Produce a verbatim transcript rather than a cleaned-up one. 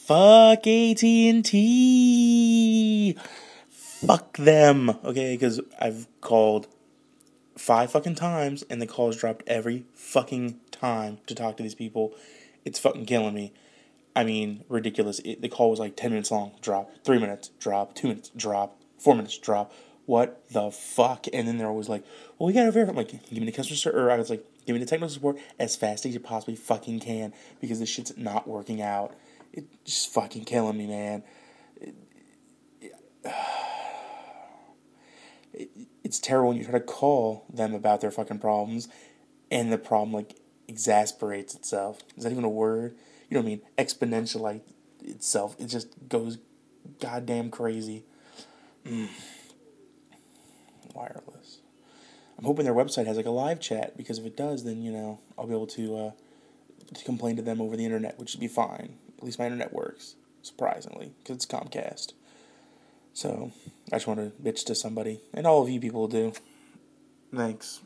Fuck A T and T. Fuck them. Okay, because I've called five fucking times and the calls dropped every fucking time to talk to these people. It's fucking killing me. I mean, ridiculous. It, the call was like ten minutes long. Drop. Three minutes. Drop. Two minutes. Drop. Four minutes. Drop. What the fuck? And then they're always like, well, we gotta verify. I'm like, give me the customer service. Or I was like, give me the technical support as fast as you possibly fucking can because this shit's not working out. It's just fucking killing me, man. It, it, it's terrible when you try to call them about their fucking problems and the problem, like, exasperates itself. Is that even a word? You know what I mean? Exponentialize itself. It just goes goddamn crazy. Mm. Wireless. I'm hoping their website has like a live chat because if it does, then you know I'll be able to uh, to complain to them over the internet, which would be fine. At least my internet works, surprisingly, because it's Comcast. So I just want to bitch to somebody, and all of you people do. Thanks.